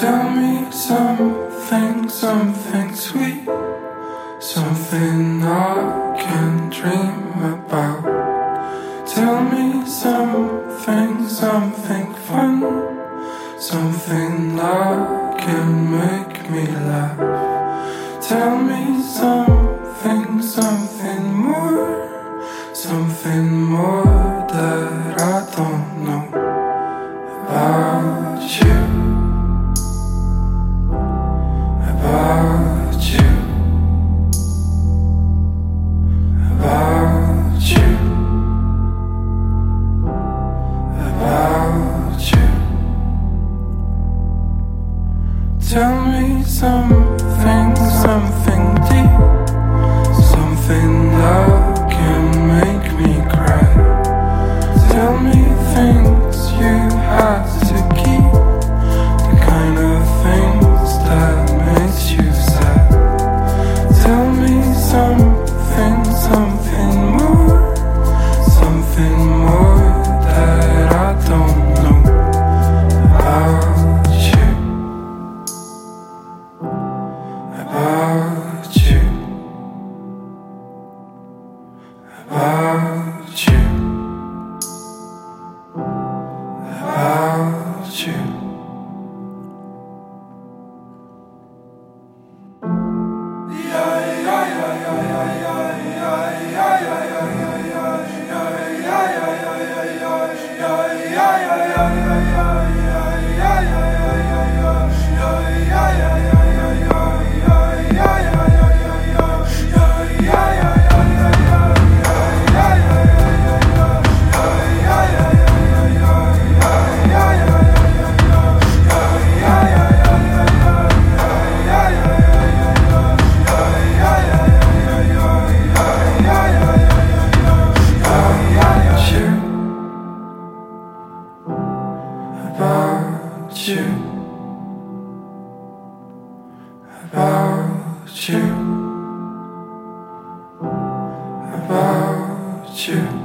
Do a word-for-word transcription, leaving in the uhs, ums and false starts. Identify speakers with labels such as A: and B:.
A: Tell me something, something sweet, something I can dream about. Tell me something, something fun, something that can make me laugh. Tell me something, something more, something more that I don't know about you. About you, about you, about you. Tell me something, something deep, something that can make me cry. Tell me things you had to keep, the kind of things that makes you sad. Tell me something, something more, something more that I don't know about you, about you, about you, about you. About you, about you, about you.